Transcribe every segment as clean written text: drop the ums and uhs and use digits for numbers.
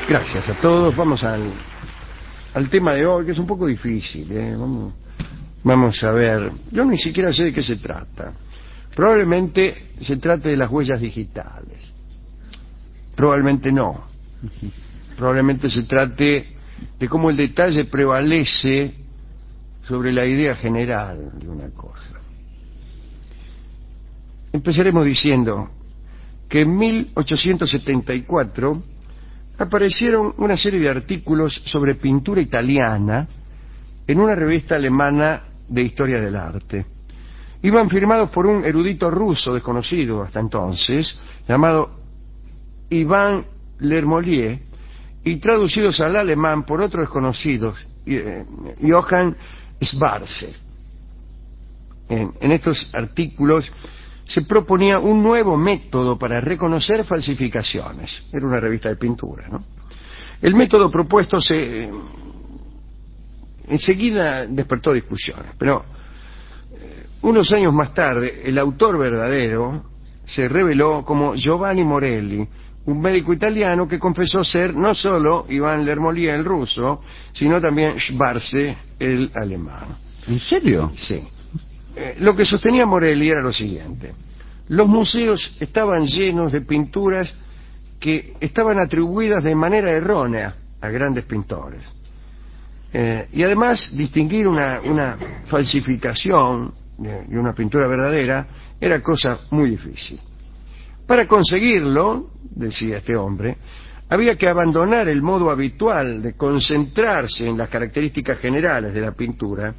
Gracias a todos. Vamos al tema de hoy, que es un poco difícil. Vamos a ver. Yo ni siquiera sé de qué se trata. Probablemente se trate de las huellas digitales. Probablemente no. Probablemente se trate de cómo el detalle prevalece sobre la idea general de una cosa. Empezaremos diciendo que en 1874 aparecieron una serie de artículos sobre pintura italiana en una revista alemana de historia del arte. Iban firmados por un erudito ruso desconocido hasta entonces, llamado Ivan Lermolier, y traducidos al alemán por otro desconocido, Johann Schwarze. En estos artículos se proponía un nuevo método para reconocer falsificaciones. Era una revista de pintura, ¿no? El método propuesto enseguida despertó discusiones, pero unos años más tarde el autor verdadero se reveló como Giovanni Morelli, un médico italiano que confesó ser no solo Ivan Lermolier el ruso, sino también Schwarze el alemán. ¿En serio? Sí. Lo que sostenía Morelli era lo siguiente: los museos estaban llenos de pinturas que estaban atribuidas de manera errónea a grandes pintores. Y además distinguir una falsificación de una pintura verdadera era cosa muy difícil. Para conseguirlo, decía este hombre, había que abandonar el modo habitual de concentrarse en las características generales de la pintura,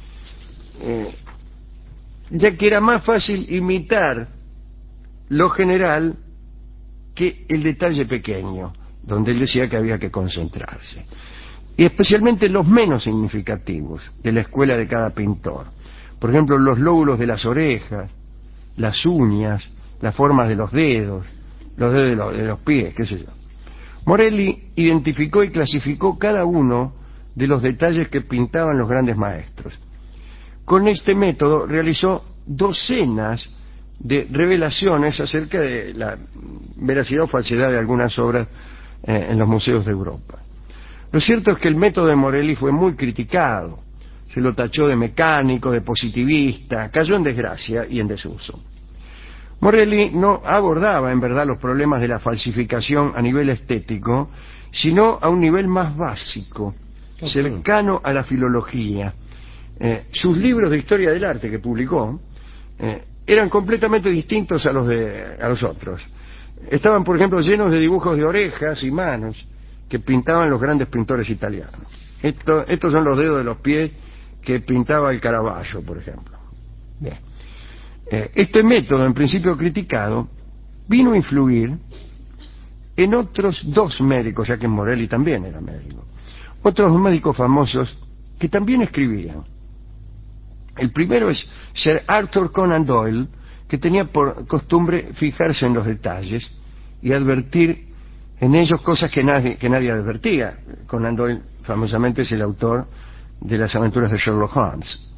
ya que era más fácil imitar lo general que el detalle pequeño, donde él decía que había que concentrarse, y especialmente los menos significativos de la escuela de cada pintor. Por ejemplo, los lóbulos de las orejas, las uñas, las formas de los dedos de los pies, qué sé yo. Morelli identificó y clasificó cada uno de los detalles que pintaban los grandes maestros. Con este método realizó docenas de revelaciones acerca de la veracidad o falsedad de algunas obras en los museos de Europa. Lo cierto es que el método de Morelli fue muy criticado. Se lo tachó de mecánico, de positivista, cayó en desgracia y en desuso. Morelli no abordaba en verdad los problemas de la falsificación a nivel estético, sino a un nivel más básico, cercano a la filología. Sus libros de historia del arte que publicó eran completamente distintos a los otros. Estaban, por ejemplo, llenos de dibujos de orejas y manos que pintaban los grandes pintores italianos. Estos son los dedos de los pies que pintaba el Caravaggio, por ejemplo. Bien. Este método, en principio criticado, vino a influir en otros dos médicos, ya que Morelli también era médico, otros médicos famosos que también escribían. El primero es Sir Arthur Conan Doyle, que tenía por costumbre fijarse en los detalles y advertir en ellos cosas que nadie advertía. Conan Doyle famosamente es el autor de las aventuras de Sherlock Holmes.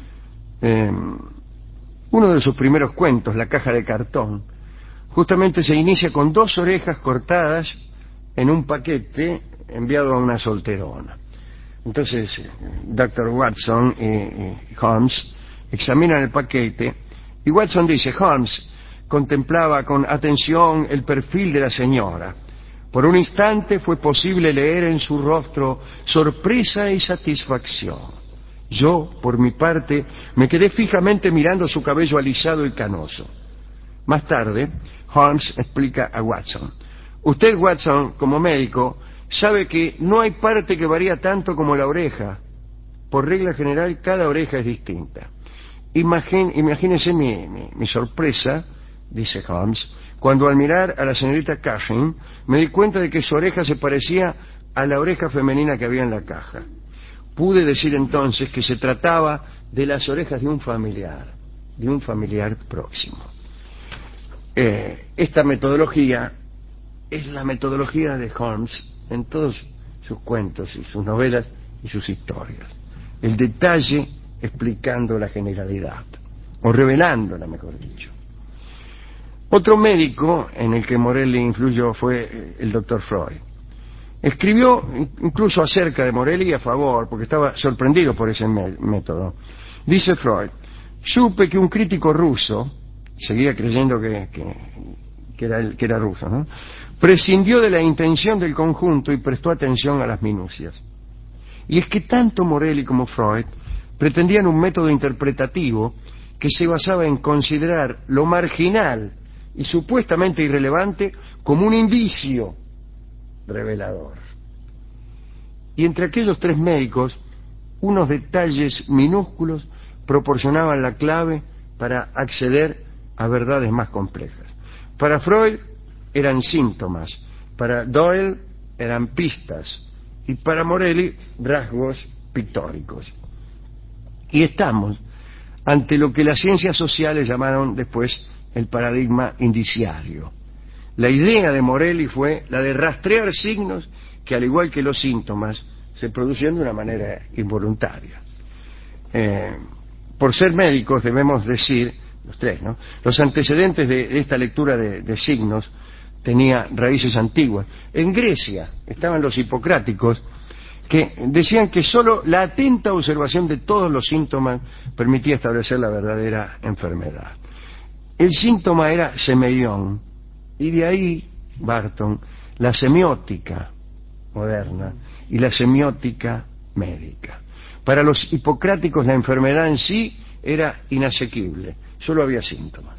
Uno de sus primeros cuentos, La caja de cartón, justamente se inicia con dos orejas cortadas en un paquete enviado a una solterona. Entonces, Dr. Watson y Holmes examinan el paquete y Watson dice: Holmes contemplaba con atención el perfil de la señora. Por un instante fue posible leer en su rostro sorpresa y satisfacción. Yo, por mi parte, me quedé fijamente mirando su cabello alisado y canoso. Más tarde, Holmes explica a Watson: usted, Watson, como médico, sabe que no hay parte que varía tanto como la oreja. Por regla general, cada oreja es distinta. Imagínese mi sorpresa, dice Holmes, cuando al mirar a la señorita Cushing me di cuenta de que su oreja se parecía a la oreja femenina que había en la caja. Pude decir entonces que se trataba de las orejas de un familiar próximo. Esta metodología es la metodología de Holmes en todos sus cuentos y sus novelas y sus historias. El detalle explicando la generalidad, o revelándola, mejor dicho. Otro médico en el que Morelli influyó fue el doctor Freud. Escribió incluso acerca de Morelli y a favor, porque estaba sorprendido por ese método. Dice Freud: supe que un crítico ruso, seguía creyendo que era ruso, ¿no?, prescindió de la intención del conjunto y prestó atención a las minucias. Y es que tanto Morelli como Freud pretendían un método interpretativo que se basaba en considerar lo marginal y supuestamente irrelevante como un indicio revelador. Y entre aquellos tres médicos, unos detalles minúsculos proporcionaban la clave para acceder a verdades más complejas. Para Freud eran síntomas, para Doyle eran pistas, y para Morelli rasgos pictóricos. Y estamos ante lo que las ciencias sociales llamaron después el paradigma indiciario. La idea de Morelli fue la de rastrear signos que, al igual que los síntomas, se producían de una manera involuntaria. Por ser médicos debemos decir, los tres, ¿no?, los antecedentes de esta lectura de signos tenía raíces antiguas. En Grecia estaban los hipocráticos, que decían que sólo la atenta observación de todos los síntomas permitía establecer la verdadera enfermedad. El síntoma era semeión, y de ahí, Barton, la semiótica moderna y la semiótica médica. Para los hipocráticos la enfermedad en sí era inasequible, solo había síntomas.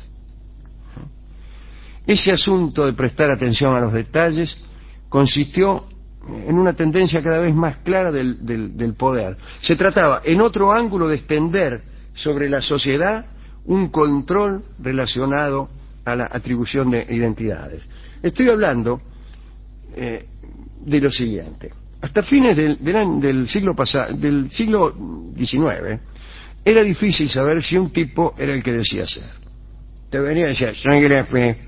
Ese asunto de prestar atención a los detalles consistió en una tendencia cada vez más clara del poder. Se trataba, en otro ángulo, de extender sobre la sociedad un control relacionado a la atribución de identidades. Estoy hablando de lo siguiente. Hasta fines del siglo XIX, era difícil saber si un tipo era el que decía ser. Te venía a decir, soy Grefe,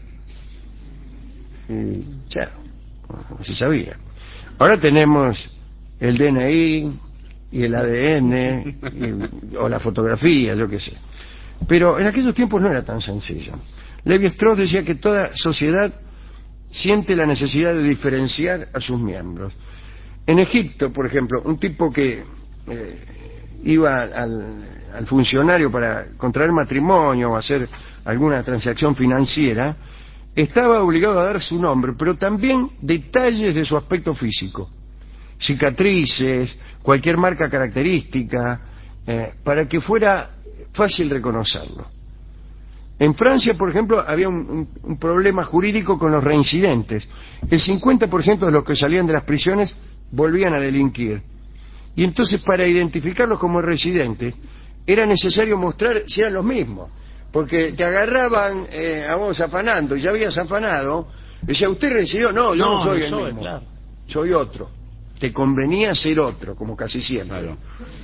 y ya, no se sabía. Ahora tenemos el DNI y el ADN o la fotografía, yo qué sé. Pero en aquellos tiempos no era tan sencillo. Lévi-Strauss decía que toda sociedad siente la necesidad de diferenciar a sus miembros. En Egipto, por ejemplo, un tipo que iba al funcionario para contraer matrimonio o hacer alguna transacción financiera, estaba obligado a dar su nombre, pero también detalles de su aspecto físico, cicatrices, cualquier marca característica, para que fuera fácil reconocerlo. En Francia, por ejemplo, había un problema jurídico con los reincidentes. El 50% de los que salían de las prisiones volvían a delinquir. Y entonces, para identificarlos como residentes, era necesario mostrar si eran los mismos. Porque te agarraban a vos afanando, y ya habías afanado, decía, ¿usted recibió? No, yo no soy el mismo, claro, soy otro. Te convenía ser otro, como casi siempre. Claro.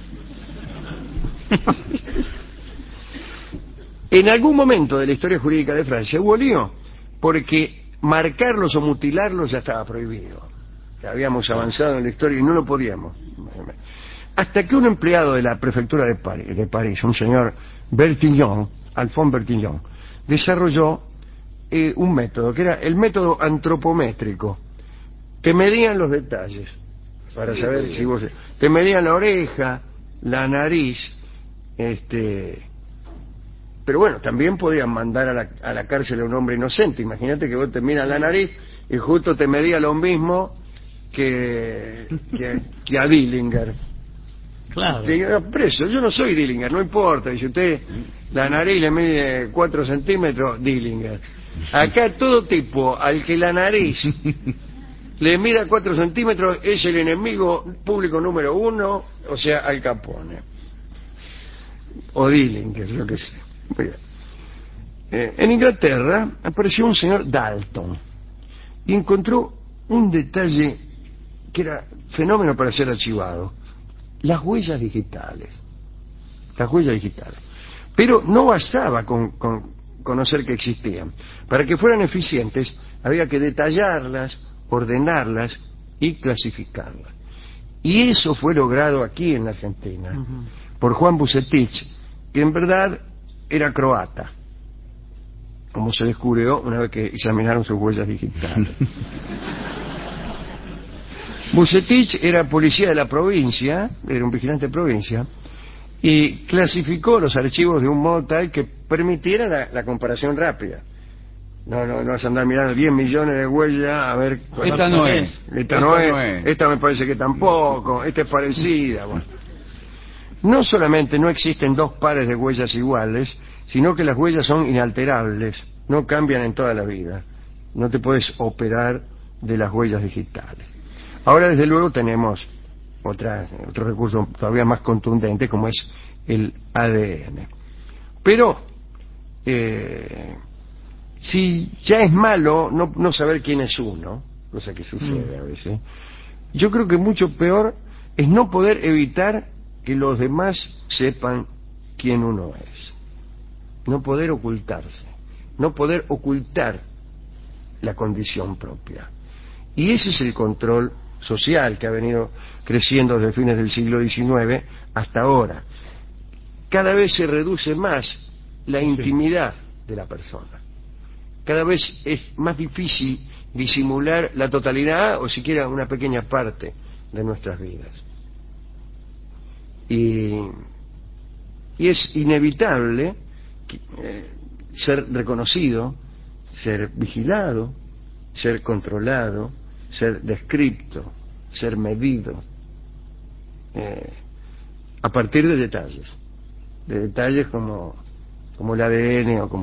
En algún momento de la historia jurídica de Francia hubo lío, porque marcarlos o mutilarlos ya estaba prohibido. Ya habíamos avanzado en la historia y no lo podíamos. Hasta que un empleado de la prefectura de París, un señor Bertillon, Alphonse Bertillon, desarrolló un método, que era el método antropométrico. Te medían los detalles, para saber si vos... Te medían la oreja, la nariz, pero bueno, también podían mandar a la cárcel a un hombre inocente. Imagínate que vos te miras la nariz y justo te medía lo mismo que a Dillinger. Claro. Te digo, preso, yo no soy Dillinger, no importa. Dice usted, la nariz le mide 4 centímetros, Dillinger. Acá todo tipo al que la nariz le mida 4 centímetros es el enemigo público número 1, o sea, Al Capone. O Dillinger, yo qué sé. Muy bien. En Inglaterra apareció un señor Dalton y encontró un detalle que era fenómeno para ser archivado: las huellas digitales. Las huellas digitales. Pero no bastaba con conocer que existían. Para que fueran eficientes había que detallarlas, ordenarlas y clasificarlas. Y eso fue logrado aquí en la Argentina por Juan Bucetich, que en verdad era croata, como se descubrió una vez que examinaron sus huellas digitales. Bucetich era policía de la provincia, era un vigilante de provincia, y clasificó los archivos de un modo tal que permitiera la comparación rápida. No vas a andar mirando 10 millones de huellas a ver... Esta no es. Esta no es. Esta me parece que tampoco. Esta es parecida. Bueno. No solamente no existen dos pares de huellas iguales, sino que las huellas son inalterables, no cambian en toda la vida. No te puedes operar de las huellas digitales. Ahora, desde luego, tenemos otro recurso todavía más contundente, como es el ADN. Pero, si ya es malo no saber quién es uno, cosa que sucede a veces, yo creo que mucho peor es no poder evitar que los demás sepan quién uno es. No poder ocultarse, no poder ocultar la condición propia. Y ese es el control social que ha venido creciendo desde fines del siglo XIX hasta ahora. Cada vez se reduce más la intimidad de la persona. Cada vez es más difícil disimular la totalidad o siquiera una pequeña parte de nuestras vidas. Y es inevitable ser reconocido, ser vigilado, ser controlado, ser descripto, ser medido, a partir de detalles como el ADN o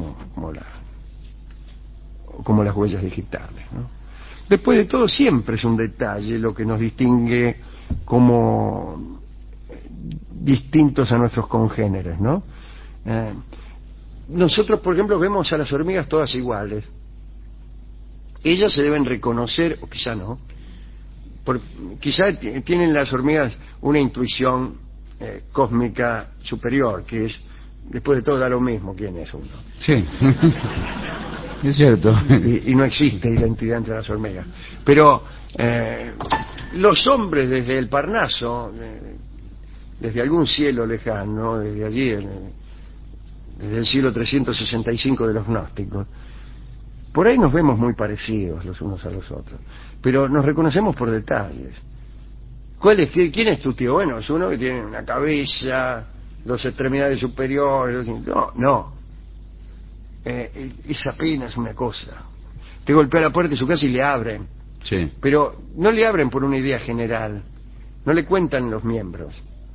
como las huellas digitales, ¿no? Después de todo, siempre es un detalle lo que nos distingue como distintos a nuestros congéneres, ¿no? Nosotros, por ejemplo, vemos a las hormigas todas iguales. Ellas se deben reconocer, o quizá no, quizá tienen las hormigas una intuición cósmica superior, que es, después de todo, da lo mismo quién es uno. Sí, es cierto. Y no existe identidad entre las hormigas. Pero los hombres desde el Parnaso, desde algún cielo lejano, desde allí, desde el siglo 365 de los gnósticos, por ahí nos vemos muy parecidos los unos a los otros, pero nos reconocemos por detalles. ¿Quién es tu tío? Bueno, es uno que tiene una cabeza, dos extremidades superiores. No. Es apenas una cosa. Te golpea la puerta de su casa y le abren. Sí. Pero no le abren por una idea general. No le cuentan los miembros.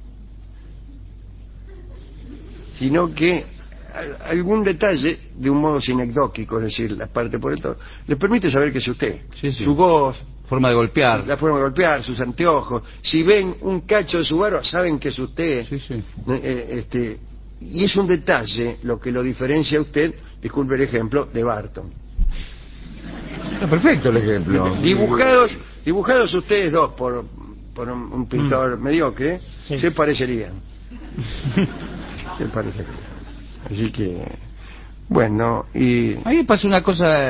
Sino que algún detalle, de un modo sinecdóquico, es decir, la parte por el todo, le permite saber que es usted. Sí, sí. Su voz, forma de golpear, la forma de golpear, sus anteojos. Si ven un cacho de su barba, saben que es usted. Sí, sí. Y es un detalle lo que lo diferencia a usted, disculpe el ejemplo, de Barton. Está perfecto el ejemplo. Dibujados ustedes dos por un pintor mediocre, sí, se parecerían. Así que, bueno, y... A mí me pasa una cosa...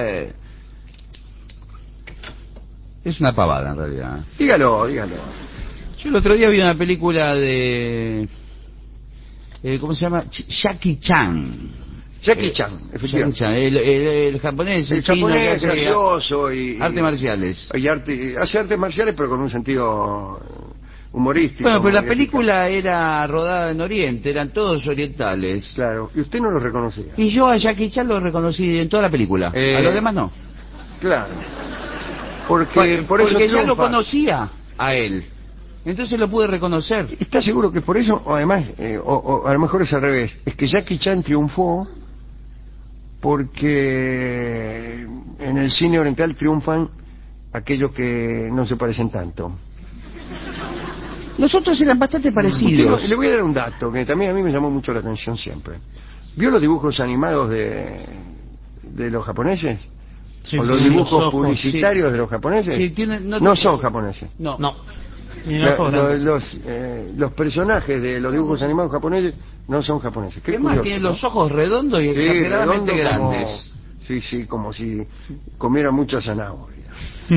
Es una pavada, en realidad. Dígalo. Yo el otro día vi una película de... ¿cómo se llama? Jackie Chan. Jackie Chan, efectivamente. Jackie Chan, el japonés, el chino, japonés que hace gracioso y... artes marciales. Hace artes marciales, pero con un sentido humorístico. Bueno, pero la película era rodada en Oriente, eran todos orientales. Claro, y usted no lo reconocía. Y yo a Jackie Chan lo reconocí en toda la película. A los demás no. Claro. Porque ya lo conocía a él. Entonces lo pude reconocer. ¿Está seguro que por eso, o además, o a lo mejor es al revés, es que Jackie Chan triunfó porque en el cine oriental triunfan aquellos que no se parecen tanto? Los otros eran bastante parecidos. Le voy a dar un dato que también a mí me llamó mucho la atención siempre. ¿Vio los dibujos animados de los japoneses? Sí, ¿O los dibujos publicitarios de los japoneses? Sí, no son japoneses. No. Los personajes de los dibujos animados japoneses no son japoneses. Es más, tienen los ojos redondos y exageradamente grandes. Sí, como si comiera mucha zanahoria.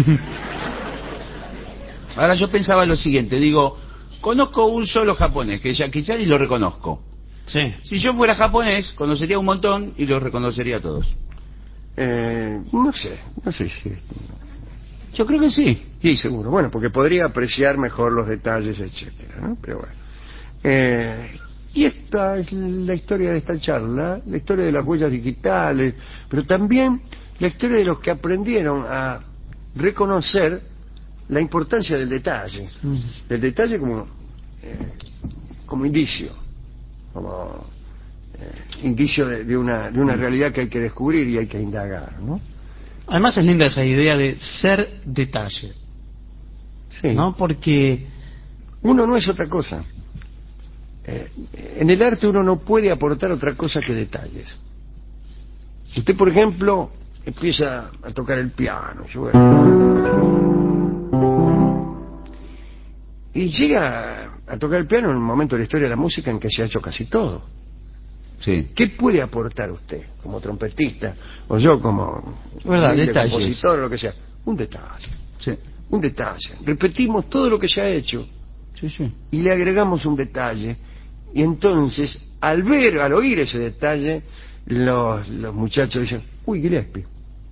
Ahora yo pensaba lo siguiente, digo, conozco un solo japonés, que es Jackie Chan, y lo reconozco. Sí. Si yo fuera japonés, conocería un montón y los reconocería a todos. No sé si... Yo creo que sí. Sí, seguro. Bueno, porque podría apreciar mejor los detalles, etcétera, ¿no? Pero bueno. Y esta es la historia de esta charla, la historia de las huellas digitales, pero también la historia de los que aprendieron a reconocer la importancia del detalle. El detalle como indicio, como indicio de una realidad que hay que descubrir y hay que indagar, ¿no? Además es linda esa idea de ser detalle, Sí. ¿no? Porque Uno no es otra cosa. En el arte uno no puede aportar otra cosa que detalles. Usted, por ejemplo, empieza a tocar el piano y llega a tocar el piano en un momento de la historia de la música en que se ha hecho casi todo. Sí. ¿Qué puede aportar usted como trompetista o yo como Detalles. compositor o lo que sea? Un detalle. Sí. Un detalle. Repetimos todo lo que se ha hecho Sí, sí. y le agregamos un detalle, y entonces al oír ese detalle los muchachos dicen: uy, Gillespie.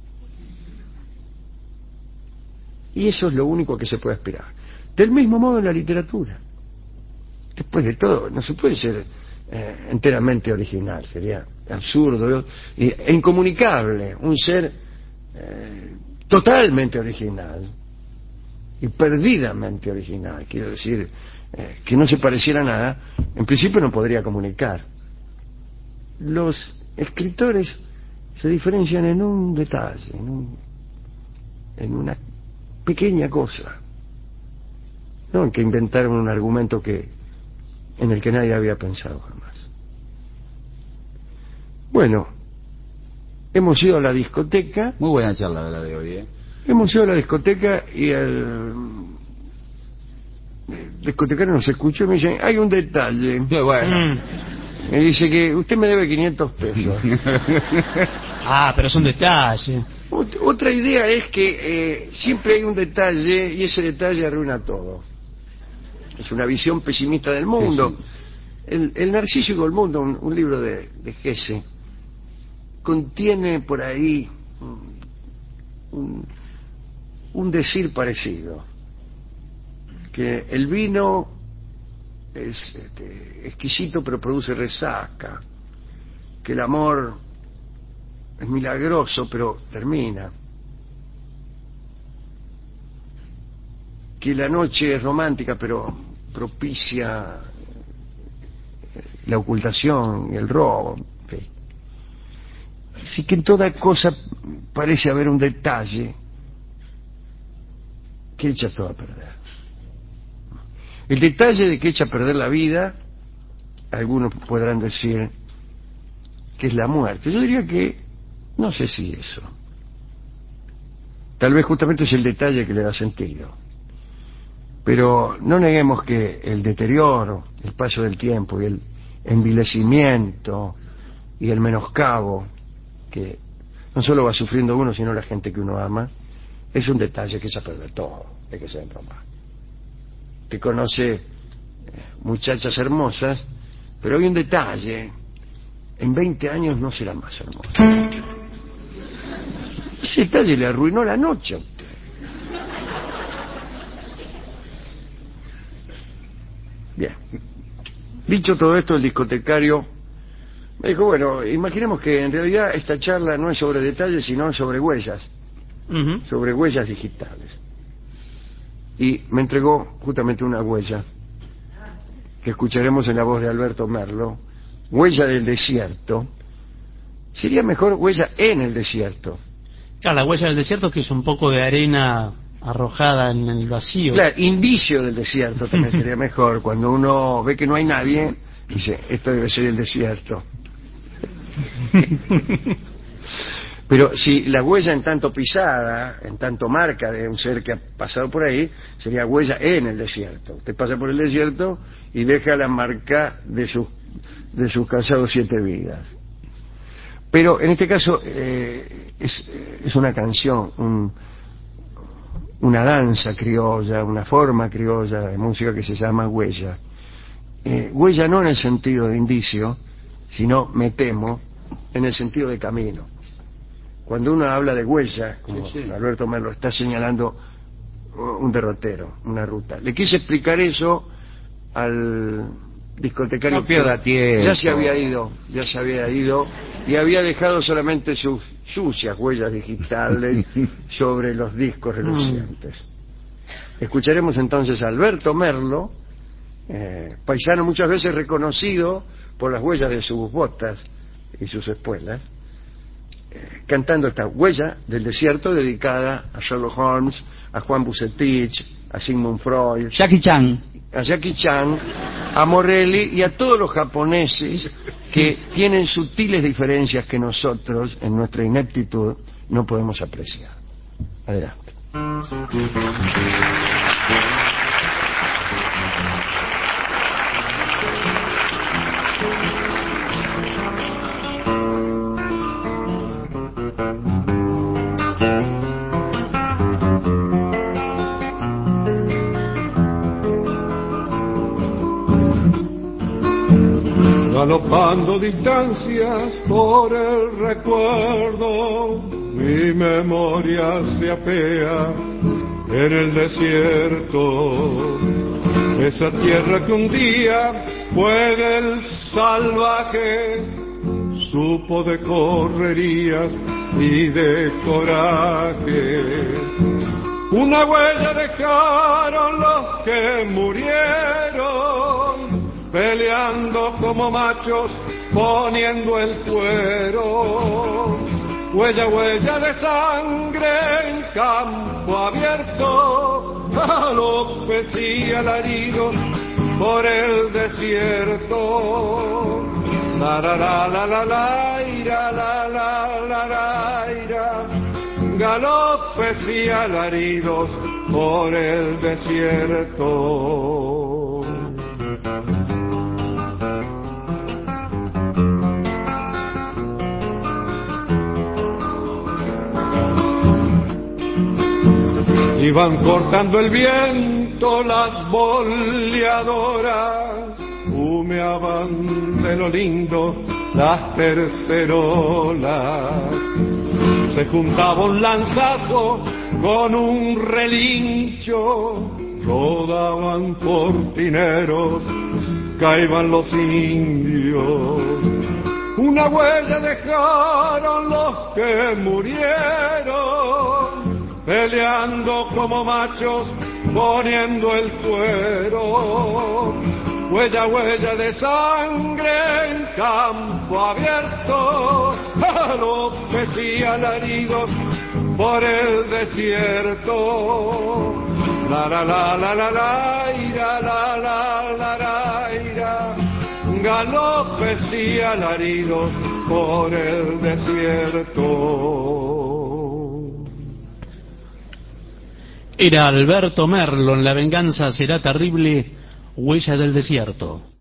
Y eso es lo único que se puede aspirar. Del mismo modo en la literatura. Después de todo, no se puede ser enteramente original, sería absurdo e incomunicable un ser totalmente original y perdidamente original, quiero decir, que no se pareciera a nada. En principio no podría comunicar. Los escritores se diferencian en un detalle, en una pequeña cosa, no en que inventaron un argumento en el que nadie había pensado jamás. Bueno, hemos ido a la discoteca. Muy buena charla la de hoy, ¿eh? Hemos ido a la discoteca y el discotecario nos escuchó y me dice: hay un detalle. Qué bueno. Me dice que usted me debe 500 pesos. pero es un detalle. Otra idea es que siempre hay un detalle y ese detalle arruina todo. Es una visión pesimista del mundo. Sí, sí. El Narciso y el mundo, un libro de Hesse, contiene por ahí un decir parecido, que el vino es exquisito pero produce resaca, que el amor es milagroso pero termina, que la noche es romántica pero propicia la ocultación y el robo, en fin. Así que en toda cosa parece haber un detalle que echa todo a perder. El detalle de que echa a perder la vida, algunos podrán decir que es la muerte. Yo diría que no sé si eso. Tal vez justamente es el detalle que le da sentido. Pero no neguemos que el deterioro, el paso del tiempo y el envilecimiento y el menoscabo que no solo va sufriendo uno, sino la gente que uno ama, es un detalle que echa a perder todo, hay que ser broma. Te conoce muchachas hermosas, pero hay un detalle: en 20 años no será más hermosa. Ese detalle le arruinó la noche a usted. Bien. Dicho todo esto, el discotecario me dijo: bueno, imaginemos que en realidad esta charla no es sobre detalles, sino sobre huellas, sobre huellas digitales. Y me entregó justamente una huella que escucharemos en la voz de Alberto Merlo, huella del desierto. Sería mejor huella en el desierto. Claro, la huella del desierto, que es un poco de arena arrojada en el vacío. Claro, indicio del desierto también sería mejor. Cuando uno ve que no hay nadie, dice: esto debe ser el desierto. Pero si la huella en tanto pisada, en tanto marca de un ser que ha pasado por ahí, sería huella en el desierto. Usted pasa por el desierto y deja la marca de sus casados 7 vidas. Pero en este caso es una canción, una danza criolla, una forma criolla de música que se llama huella. Huella no en el sentido de indicio, sino, me temo, en el sentido de camino. cuando uno habla de huella, como Sí, sí. Alberto Merlo está señalando un derrotero, una ruta. Le quise explicar eso al discotecario. No pierda tiempo. Ya se había ido y había dejado solamente sus sucias huellas digitales sobre los discos relucientes. Escucharemos entonces a Alberto Merlo, paisano muchas veces reconocido por las huellas de sus botas y sus espuelas, cantando esta Huella del Desierto, dedicada a Sherlock Holmes, a Juan Bucetich, a Sigmund Freud, Jackie Chan. a Jackie Chan, a Morelli y a todos los japoneses que tienen sutiles diferencias que nosotros, en nuestra ineptitud, no podemos apreciar. Adelante. Galopando distancias por el recuerdo, mi memoria se apea en el desierto. Esa tierra que un día fue del salvaje, supo de correrías y de coraje. Una huella dejaron los que murieron, peleando como machos, poniendo el cuero. Huella, huella de sangre en campo abierto, galopes y alaridos por el desierto. La la la la la la ira, la la la la ira, galopes y alaridos por el desierto. Iban cortando el viento las boleadoras, humeaban de lo lindo las tercerolas. Se juntaba un lanzazo con un relincho, rodaban fortineros, caían los indios. Una huella dejaron los que murieron, peleando como machos, poniendo el cuero. Huella, huella de sangre en campo abierto, galopes y alaridos por el desierto. La la la la la la ira, la la la la ira, galopes y alaridos por el desierto. Era Alberto Merlo en La venganza será terrible, Huella del desierto.